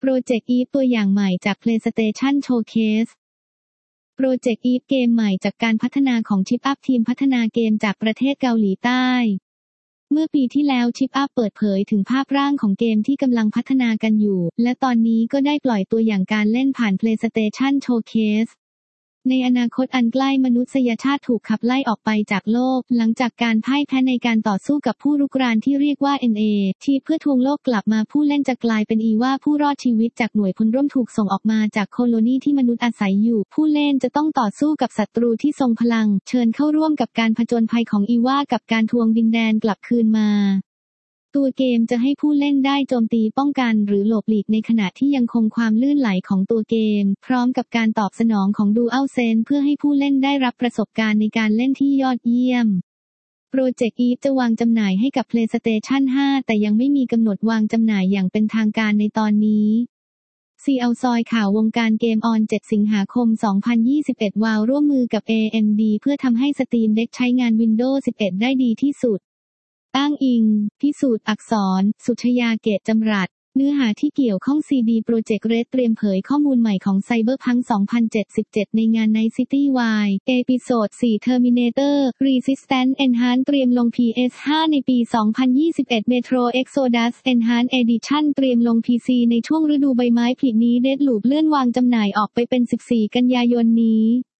Project Eve ตัวอย่างใหม่จาก PlayStation Showcase Project Eve เกมใหม่จากการพัฒนาของ Chip Up ทีมพัฒนาเกมจากประเทศเกาหลีใต้เมื่อปีที่แล้ว Chip Up เปิดเผยถึงภาพร่างของเกมที่กำลังพัฒนากันอยู่และตอนนี้ก็ได้ปล่อยตัวอย่างการเล่นผ่าน PlayStation Showcaseในอนาคตอันใกล้มนุษยชาติถูกขับไล่ออกไปจากโลกหลังจากการพ่ายแพ้ในการต่อสู้กับผู้รุกรานที่เรียกว่า NA ที่เพื่อทวงโลกกลับมาผู้เล่นจะกลายเป็นอีว่าผู้รอดชีวิตจากหน่วยพลร่วมถูกส่งออกมาจากโคโลนีที่มนุษย์อาศัยอยู่ผู้เล่นจะต้องต่อสู้กับศัตรูที่ทรงพลังเชิญเข้าร่วมกับการผจญภัยของอีว่ากับการทวงดินแดนกลับคืนมาตัวเกมจะให้ผู้เล่นได้โจมตีป้องกันหรือหลบหลีกในขณะที่ยังคงความลื่นไหลของตัวเกมพร้อมกับการตอบสนองของ Dual Sense เพื่อให้ผู้เล่นได้รับประสบการณ์ในการเล่นที่ยอดเยี่ยม Project Eve จะวางจำหน่ายให้กับ PlayStation 5 แต่ยังไม่มีกำหนดวางจำหน่ายอย่างเป็นทางการในตอนนี้เอาซอยข่าววงการเกมออน 7 สิงหาคม 2021 วาวร่วมมือกับ AMD เพื่อทำให้ Steam Deck ใช้งาน Windows 11 ได้ดีที่สุดอ้างอิงพิสูจน์อักษรสุชยาเกตจำรัดเนื้อหาที่เกี่ยวข้อง CD Projekt Red เตรียมเผยข้อมูลใหม่ของ Cyberpunk 2077 ในงาน Night City Wire Episode 4 Terminator Resistance Enhanced เตรียมลง PS5 ในปี 2021 Metro Exodus Enhanced Edition เตรียมลง PC ในช่วงฤดูใบไม้ผลินี้ Deathloop เลื่อนวางจำหน่ายออกไปเป็น 14 กันยายนนี้